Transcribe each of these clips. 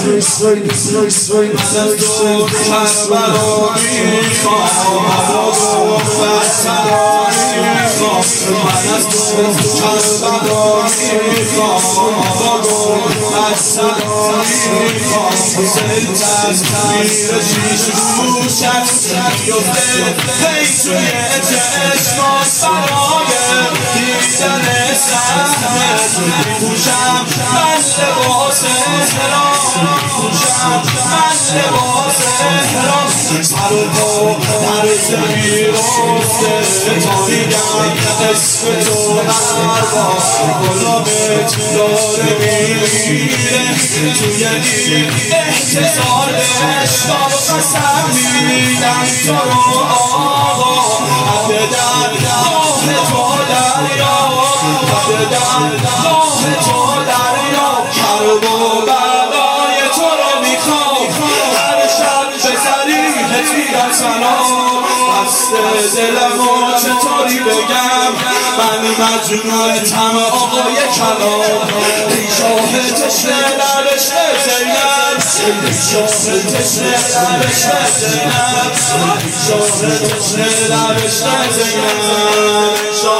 دلمو چطوری بگم من مجنون طمع آقای کلام ای شاه تشنه لبش زینب ای شاه تشنه لبش زینب ای شاه تشنه لبش زینب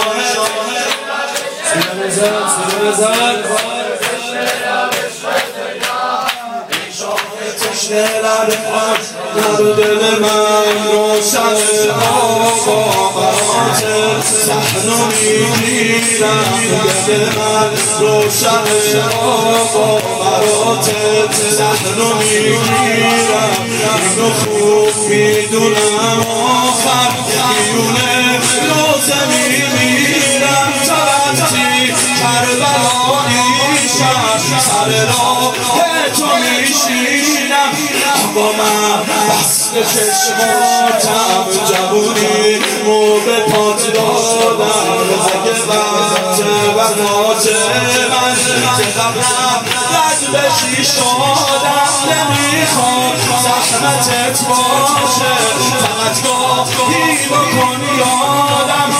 در دل من روشن آقا برات صحنو میگیرم دل من روشن آقا برات صحنو میگیرم اینو خوب میدونم آخر میونه روزه میمیرم ترتی کربلاییشم سر راه تو میشینم با من بست چشماتم جوونی مو به پات دادم اگه وقت وقت من که قبلم رد بشی شادم نمیخوام زحمتت باشه فقط گاهی بکن یادم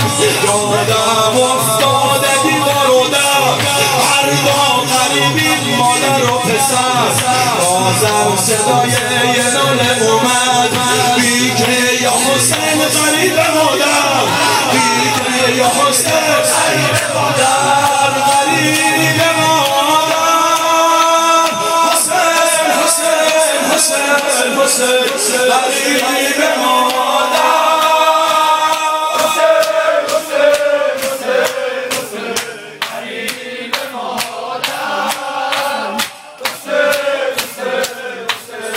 افتاده دیوار و در هر گاه غریبی مادر و پسر بازم صدای یه ناله اومد بیگه یا حسین غریب مادر بیگه یا حسین غریب مادر غریب مادر حسین حسین حسین حسین غریب